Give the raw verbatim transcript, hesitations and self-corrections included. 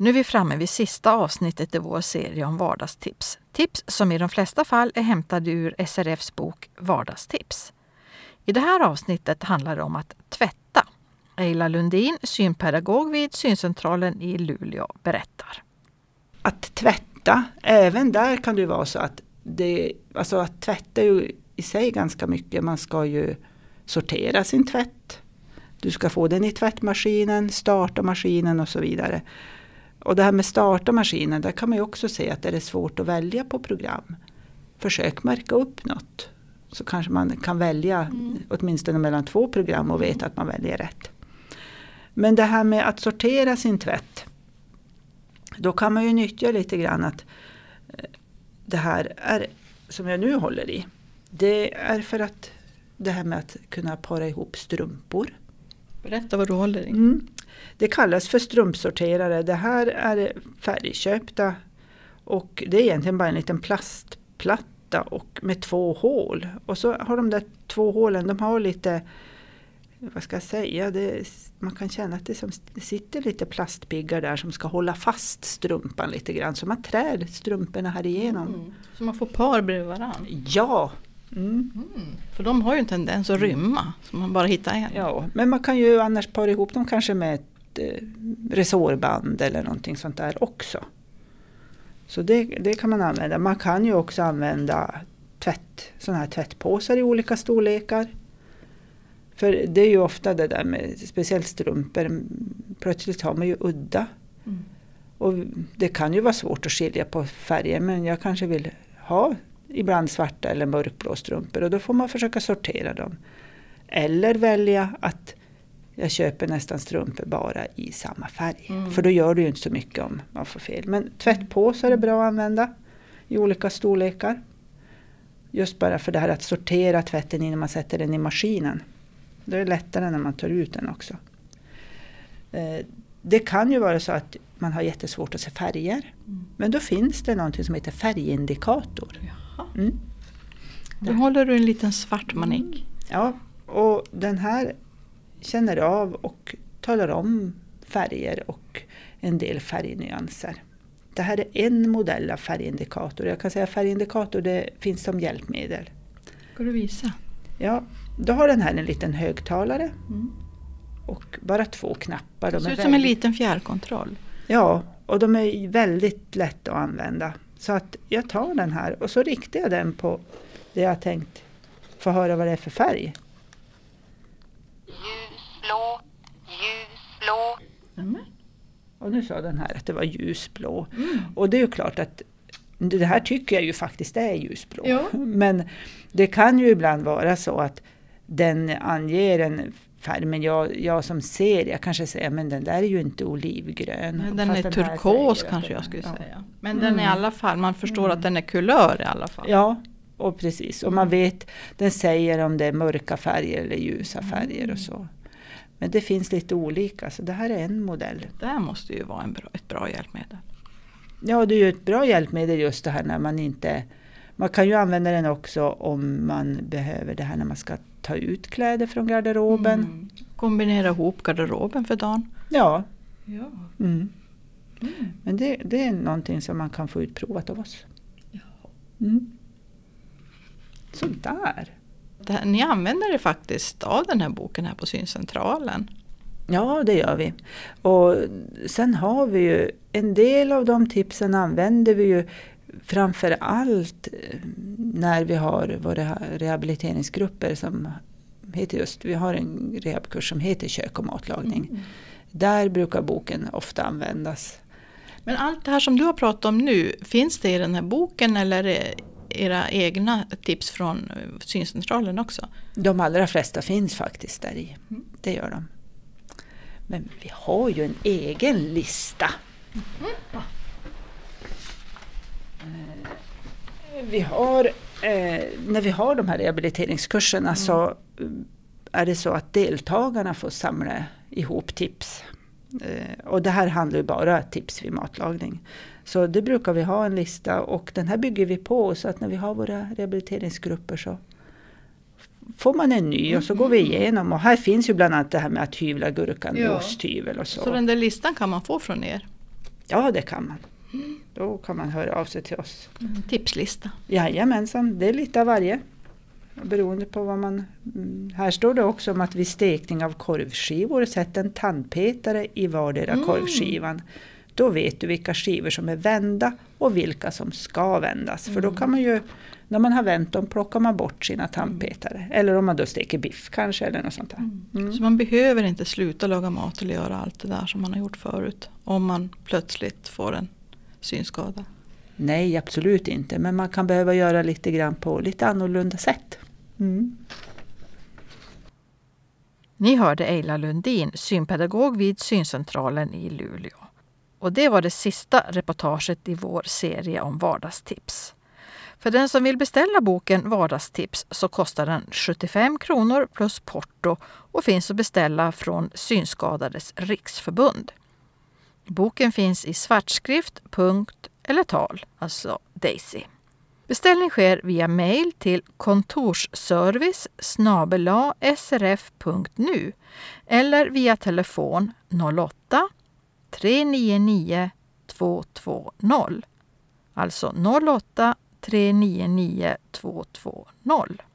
Nu är vi framme vid sista avsnittet i vår serie om vardagstips. Tips som i de flesta fall är hämtade ur S R F:s bok Vardagstips. I det här avsnittet handlar det om att tvätta. Eila Lundin, synpedagog vid syncentralen i Luleå, berättar. Att tvätta, även där kan det vara så att det, alltså att tvätta är ju i sig ganska mycket. Man ska ju sortera sin tvätt. Du ska få den i tvättmaskinen, starta maskinen och så vidare. Och det här med starta maskinen, där kan man ju också se att det är svårt att välja på program. Försök märka upp något. Så kanske man kan välja mm. åtminstone mellan två program och veta att man väljer rätt. Men det här med att sortera sin tvätt. Då kan man ju nyttja lite grann att det här är, som jag nu håller i. Det är för att det här med att kunna para ihop strumpor. Berätta vad du håller i. Mm. Det kallas för strumpsorterare. Det här är färgköpta och det är egentligen bara en liten plastplatta och med två hål. Och så har de där två hålen, de har lite, vad ska jag säga, det, man kan känna att det, som, det sitter lite plastpiggar där som ska hålla fast strumpan lite grann. Så man trär strumporna här igenom. Mm. Så man får par bredvid varandra? Ja. Mm. Mm. För de har ju en tendens att rymma, så man bara hittar en. Ja, men man kan ju annars para ihop dem kanske med ett eh, resårband eller någonting sånt där också. Så det, det kan man använda. Man kan ju också använda tvätt, såna här tvättpåsar i olika storlekar. För det är ju ofta det där med speciellt strumpor. Plötsligt har man ju udda. Mm. Och det kan ju vara svårt att skilja på färger, men jag kanske vill ha ibland svarta eller mörkblå strumpor och då får man försöka sortera dem. Eller välja att jag köper nästan strumpor bara i samma färg. Mm. För då gör det ju inte så mycket om man får fel. Men tvättpåsar är bra att använda i olika storlekar. Just bara för det här att sortera tvätten innan man sätter den i maskinen. Det är lättare när man tar ut den också. Det kan ju vara så att man har jättesvårt att se färger. Mm. Men då finns det någonting som heter färgindikator. Jaha. Mm. Då håller du en liten svart manik. Ja, och den här känner av och talar om färger och en del färgnyanser. Det här är en modell av färgindikator. Jag kan säga att färgindikator, det finns som hjälpmedel. Ska du visa? Ja, då har den här en liten högtalare. Mm. Och bara två knappar. Det de ser är ut väldigt... som en liten fjärrkontroll. Ja, och de är väldigt lätta att använda. Så att jag tar den här och så riktar jag den på det jag tänkt få höra vad det är för färg. Ljusblå, ljusblå. Mm. Och nu sa den här att det var ljusblå. Mm. Och det är ju klart att det här tycker jag ju faktiskt är ljusblå. Ja. Men det kan ju ibland vara så att den anger en färg, men jag, jag som ser, jag kanske säger, men den där är ju inte olivgrön. Men den är den turkos kanske jag skulle ja. säga. Men mm. den är i alla fall, man förstår mm. att den är kulör i alla fall. Ja, och precis. Och man vet, den säger om det är mörka färger eller ljusa färger mm. och så. Men det finns lite olika, så det här är en modell. Det här måste ju vara en bra, ett bra hjälpmedel. Ja, det är ju ett bra hjälpmedel just det här när man inte... Man kan ju använda den också om man behöver det här när man ska ta ut kläder från garderoben. Mm. Kombinera ihop garderoben för dagen. Ja. ja. Mm. Mm. Men det, det är någonting som man kan få utprovat av oss. Ja. Mm. Sådär. Det, ni använder det faktiskt av den här boken här på syncentralen. Ja, det gör vi. Och sen har vi ju en del av de tipsen använder vi ju framför allt när vi har våra rehabiliteringsgrupper som heter just, vi har en rehabkurs som heter kök och matlagning. Mm. Där brukar boken ofta användas. Men allt det här som du har pratat om nu, finns det i den här boken eller är era egna tips från syncentralen också? De allra flesta finns faktiskt där i. Mm. Det gör de. Men vi har ju en egen lista. Mm. Vi har, eh, när vi har de här rehabiliteringskurserna mm. så är det så att deltagarna får samla ihop tips. Eh, och det här handlar ju bara om tips vid matlagning. Så det brukar vi ha en lista och den här bygger vi på så att när vi har våra rehabiliteringsgrupper så får man en ny och så går vi igenom. Och här finns ju bland annat det här med att hyvla gurkan, ja. osthyvel och så. Så den där listan kan man få från er? Ja, det kan man. Då kan man höra av sig till oss. En tipslista. Jajamensan, det är lite av varje. Beroende på vad man... Här står det också om att vid stekning av korvskivor sätt en tandpetare i vardera Mm. korvskivan. Då vet du vilka skivor som är vända och vilka som ska vändas. För då kan man ju, när man har vänt dem, plockar man bort sina tandpetare. Eller om man då steker biff kanske eller något sånt där. Mm. Så man behöver inte sluta laga mat eller göra allt det där som man har gjort förut. Om man plötsligt får en synskada. Nej, absolut inte. Men man kan behöva göra lite grann på lite annorlunda sätt. Mm. Ni hörde Eila Lundin, synpedagog vid Syncentralen i Luleå. Och det var det sista reportaget i vår serie om vardagstips. För den som vill beställa boken Vardagstips så kostar den sjuttiofem kronor plus porto och finns att beställa från Synskadades riksförbund. Boken finns i svartskrift, punkt eller tal, alltså Daisy. Beställning sker via mejl till kontorsservice snabel-a s r f punkt nu eller via telefon noll åtta tre nio nio två två noll. Alltså noll åtta tre nio nio två två noll.